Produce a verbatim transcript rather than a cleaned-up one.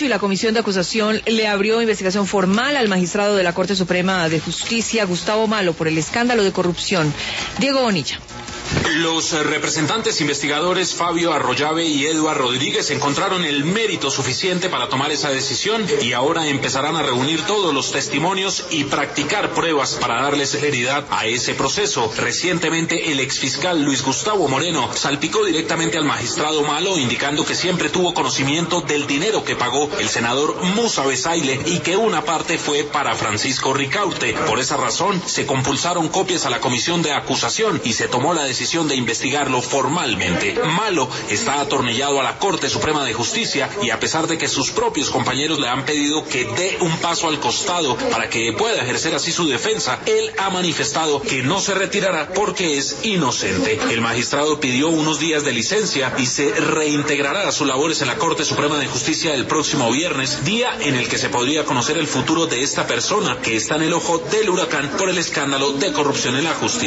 y la Comisión de Acusación le abrió investigación formal al magistrado de la Corte Suprema de Justicia, Gustavo Malo, por el escándalo de corrupción. Diego Bonilla. Los representantes investigadores Fabio Arroyave y Eduard Rodríguez encontraron el mérito suficiente para tomar esa decisión y ahora empezarán a reunir todos los testimonios y practicar pruebas para darle celeridad a ese proceso. Recientemente el exfiscal Luis Gustavo Moreno salpicó directamente al magistrado Malo, indicando que siempre tuvo conocimiento del dinero que pagó el senador Musa Besaile y que una parte fue para Francisco Ricaurte. Por esa razón se compulsaron copias a la comisión de acusación y se tomó la decisión de investigarlo formalmente. Malo está atornillado a la Corte Suprema de Justicia y a pesar de que sus propios compañeros le han pedido que dé un paso al costado para que pueda ejercer así su defensa, él ha manifestado que no se retirará porque es inocente. El magistrado pidió unos días de licencia y se reintegrará a sus labores en la Corte Suprema de Justicia el próximo viernes, día en el que se podría conocer el futuro de esta persona que está en el ojo del huracán por el escándalo de corrupción en la justicia.